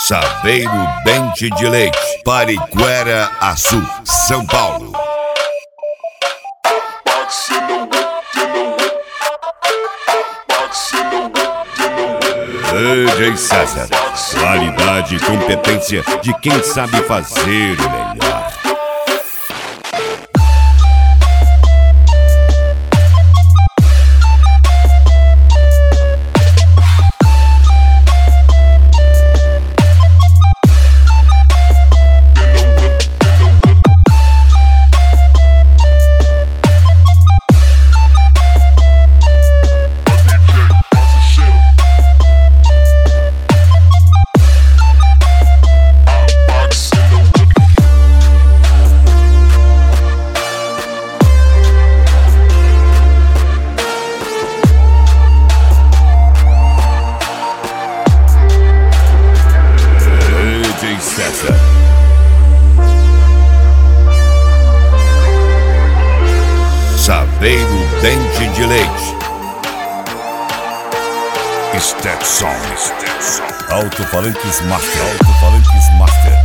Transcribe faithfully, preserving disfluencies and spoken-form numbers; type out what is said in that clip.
Saveiro Dente de Leite, Pariquera Açu, São Paulo. D J César, qualidade e competência de quem sabe fazer o melhor. César. Saveiro Dente de Leite, Stetson, Alto-falantes Master, Alto-falantes Master.